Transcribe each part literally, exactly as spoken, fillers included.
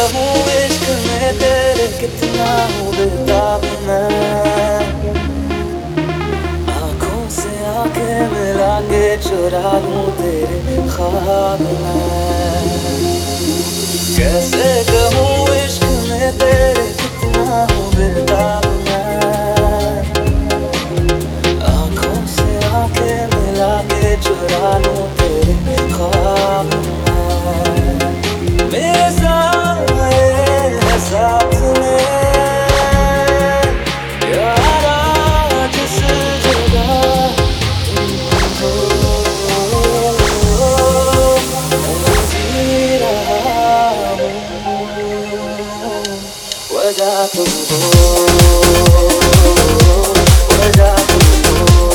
कहूँ इश्क में तेरे कितना हूँ बेताब मैं, आँखों से आंखें मिला के चुरा लूँ तेरे ख्वाब मैं। कैसे कहूँ इश्क में तेरे कितना हूँ बेताब मैं, आँखों से आंखें मिला के चुरा लूँ तेरे ख्वाब मैं। मेरे साए है साथ में यारा, जिस जगह तुम हो मैं जी रहा हूँ, वजह तुम हो, वजह तुम हो,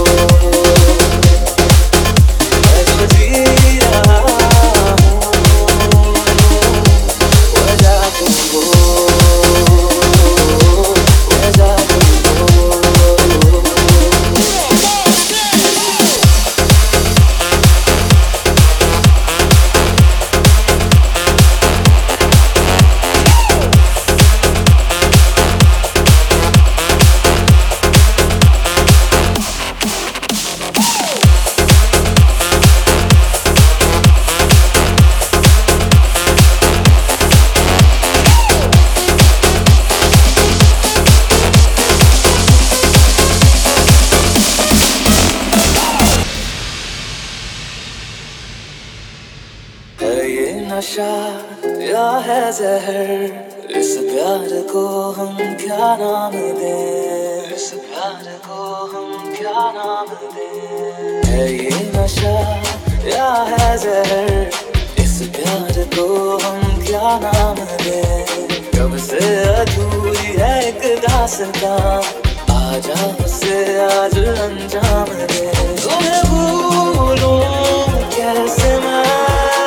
मैं जो जी रहा हूँ, वजह तुम हो, वजह तुम हो। है ये नशा या है जहर, इस प्यार को हम क्या नाम दें, इस प्यार को हम क्या नाम दें। है ये नशा या है जहर, इस प्यार को हम क्या नाम दें। कब से अधूरी है एक दास्तां, आजा उसे आज अंजाम दे। तुम्हें भूलूं कैसे मैं,